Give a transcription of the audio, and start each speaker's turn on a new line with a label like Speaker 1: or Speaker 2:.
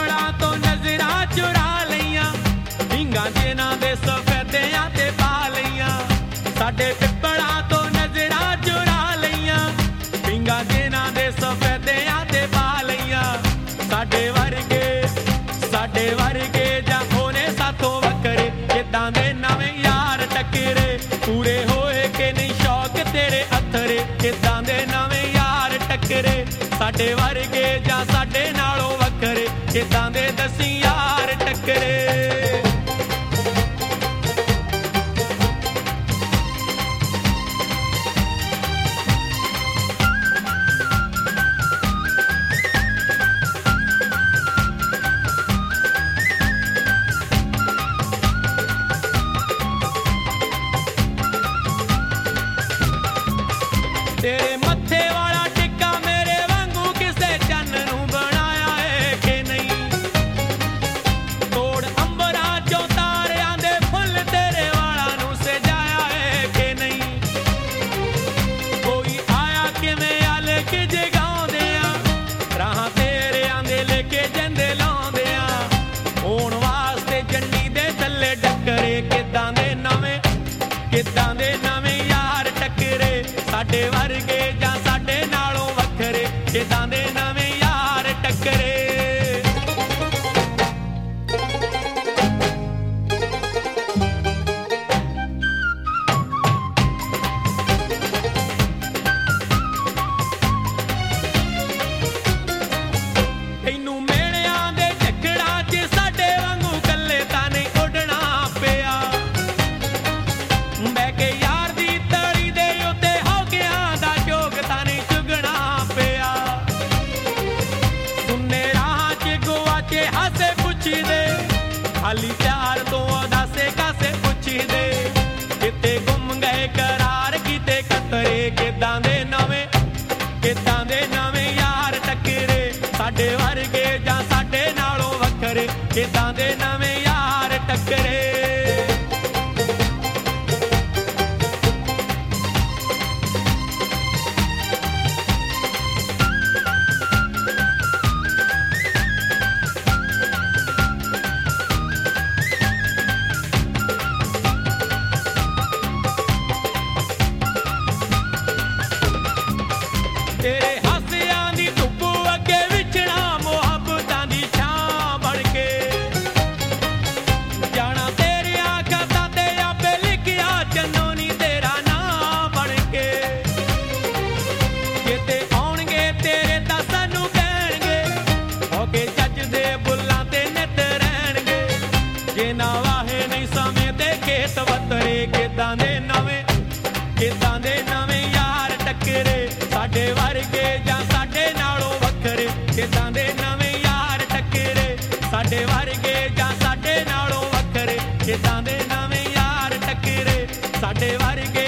Speaker 1: ਪਿੱਪਲਾਂ ਤੋਂ ਨਜ਼ਰਾਂ ਚੁਰਾ ਲਈਆਂ, ਢੀਂਗਾਂ ਜਿਨ੍ਹਾਂ ਦੇ ਸਫੈਦਿਆਂ ਤੇ ਪਾ ਲਈਆਂ। ਸਾਡੇ ਪਿੱਪਲਾਂ ਤੋਂ ਨਜ਼ਰਾਂ ਚੁਰਾ ਲਈਆਂ, ਢੀਂਗਾਂ ਜਿਨ੍ਹਾਂ ਦੇ ਸਫੈਦਿਆਂ ਤੇ ਪਾ ਲਈਆਂ। ਸਾਡੇ ਵਰਗੇ ਜਾਂ ਉਹਨੇ ਸਾਥੋਂ ਵੱਖਰੇ, ਕਿੱਦਾਂ ਦੇ ਨਵੇਂ ਯਾਰ ਟੱਕਰੇ, ਪੂਰੇ ਹੋਏ ਕਿ ਨਹੀਂ ਸ਼ੌਕ ਤੇਰੇ ਅਥਰੇ, ਕਿੱਦਾਂ ਦੇ ਨਵੇਂ ਯਾਰ ਟੱਕਰੇ। ਸਾਡੇ ਵਰਗੇ ਜਾਂ ਸਾਡੇ ਨਾਲੋਂ ਵੱਖਰੇ, ਕਿੱਦਾਂ ਦੇ ਦਸੀਂ ਯਾਰ ਟੱਕਰੇ। ਤੇਰੇ ਮੱਥੇ ਵਾਲਾ ਟਿੱਕਾ ਮੇਰੇ ਵਾਂਗੂ ਕਿਸੇ ਚੰਨ ਨੂੰ ਬਣਾਇਆ ਏ ਕਿ ਨਹੀਂ। ਤੋੜ ਅੰਬਰਾਂ ਚੋਂ ਤਾਰਿਆਂ ਦੇ ਫੁੱਲ ਤੇਰੇ ਵਾਲਾਂ ਨੂੰ ਸਜਾਇਆ ਏ ਕਿ ਨਹੀਂ। ਕੋਈ ਆਇਆ ਕਿਵੇਂ ਆਲੇ ਕਿ ਜਗਾਉਂਦਿਆਂ, ਰਾਹਾਂ ਤੇਰਿਆਂ ਦੇ ਲੈ ਕੇ ਜੰਦੇ ਲਾਉਂਦਿਆਂ। ਹੋਣ ਵਾਸਤੇ ਜੰਡੀ ਦੇ ਥੱਲੇ ਡੱਕਰੇ, ਕਿੱਦਾਂ ਦੇ ਨਵੇਂ ਯਾਰ ਟੱਕਰੇ। ਸਾਡੇ ਵਰਗੇ ਜਾਂ ਸਾਡੇ ਨਾਲੋਂ ਵੱਖਰੇ, ਕਿੱਦਾਂ ਦੇ ਨਵੇਂ ਯਾਰ ਟੱਕਰੇ। ਤੈਨੂੰ ਮੇਲਿਆਂ ਦੇ ਝੱਖੜਾਂ 'ਚ ਸਾਡੇ ਵਾਂਗੂ ਕੱਲੇ ਤਾਂ ਨਹੀਂ ਉੱਡਣਾ ਪਿਆ। ਬਹਿ ਕੇ ਯਾਰ ਦੀ ਤਲੀ ਦੇ ਉੱਤੇ ਹੌਕਿਆਂ ਦਾ ਜੋਗ ਤਾਂ ਨਹੀਂ ਚੁਗਣਾ ਪਿਆ। ਸੁੰਨੇ ਰਾਹਾਂ 'ਚ ਗੁਆਚੇ ਹਾਸੇ ਪੁੱਛਦੇ, ਖਾਲੀ ਪਿਆਰ ਤੋਂ ਉਦਾਸੇ ਕਾਸੇ ਪੁੱਛਦੇ। ਕਿਤੇ ਗੁੰਮ ਗਏ ਕਰਾਰ ਕਿਤੇ ਕਤਰੇ, ਕਿੱਦਾਂ ਦੇ ਨਵੇਂ ਯਾਰ ਟੱਕਰੇ। ਸਾਡੇ ਵਰਗੇ ਜਾਂ ਸਾਡੇ ਨਾਲੋਂ ਵੱਖਰੇ, ਕਿੱਦਾਂ ਦੇ ਨਵੇਂ ਯਾਰ ਟੱਕਰੇ। ਤੇਰੇ ਹਾਸਿਆਂ ਦੀ ਧੁੱਪ ਅੱਗੇ ਵਿਛਣਾ, ਮੁਹੱਬਤਾਂ ਦੀ ਛਾਂ ਬਣ ਕੇ ਜਾਣਾ। ਤੇਰੀਆਂ ਖਾਤਾਂ ਤੇ ਆਪੇ ਲਿਖਿਆ ਚੰਨੋ ਨੀ ਤੇਰਾ ਨਾਂ ਬਣ ਕੇ। ਕਿਤੇ ਆਉਣਗੇ ਤੇਰੇ ਤਾਂ ਸਾਨੂੰ ਕਹਿਣਗੇ, ਹੋ ਕੇ ਜੱਜ ਦੇ ਬੁੱਲਾਂ ਤੇ ਨਿੱਤ ਰਹਿਣਗੇ। ਜੇ ਨਾ ਵਾਹੇ ਨਹੀਂ ਸਮੇਂ ਤੇ ਖੇਤ ਵੱਤਰੇ, ਕਿੱਦਾਂ ਦੇ ਨਵੇਂ ਯਾਰ ਟੱਕਰੇ। ਸਾਡੇ ਵਰਗੇ ਜਾਂ ਸਾਡੇ ਨਾਲੋਂ ਵੱਖਰੇ, ਕਿੱਦਾਂ ਦੇ ਨਵੇਂ ਯਾਰ ਟੱਕਰੇ। ਸਾਡੇ ਵਰਗੇ ਜਾਂ ਸਾਡੇ ਨਾਲੋਂ ਵੱਖਰੇ, ਕਿੱਦਾਂ ਦੇ ਨਵੇਂ ਯਾਰ ਟੱਕਰੇ। ਸਾਡੇ ਵਰਗੇ